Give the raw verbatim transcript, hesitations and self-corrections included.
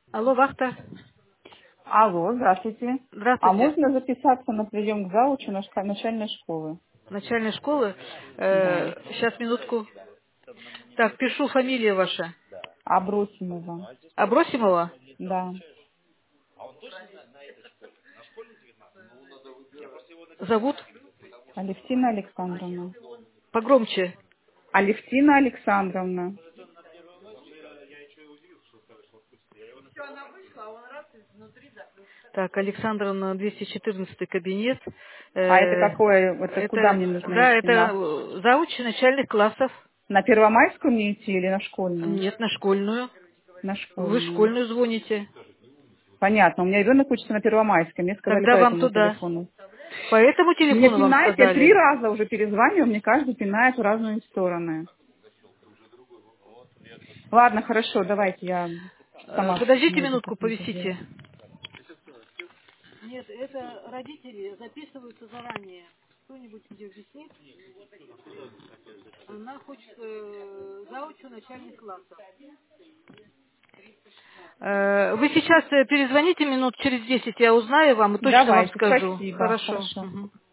Алло, вахта. Алло, здравствуйте. А Здравствуйте. можно записаться на прием к заучу на шка- начальной школы? Начальной школы. Да. Э, сейчас, минутку. Так, пишу фамилия ваша. Абросимова. Абросимова? Да. Зовут? Алевтина Александровна. Погромче. Алевтина Александровна. Так, Александровна, двести четырнадцатый кабинет. А это Э, какое, это куда это, мне нужно да, идти? это На, э, зауч начальных классов. на Первомайскую мне идти или на школьную? Нет, на школьную. На Вы в школьную. школьную звоните. Понятно, у меня ребенок учится на Первомайской. Мне сказали по Тогда вам этому туда. телефону. По этому Мне телефону вам пинает, я три сказали. раза уже перезваниваю, мне каждый пинает в разные стороны. Ладно, хорошо, давайте я Э, сама Подождите смогу минутку, какую-то повисите. сделать. Нет, это родители записываются заранее. Кто-нибудь где объяснит? Она хочет э, заучу начальных классов. Э, Вы сейчас э, перезвоните минут через десять, я узнаю вам и точно вам Давайте, скажу. спасибо. Хорошо. Хорошо. Мгм.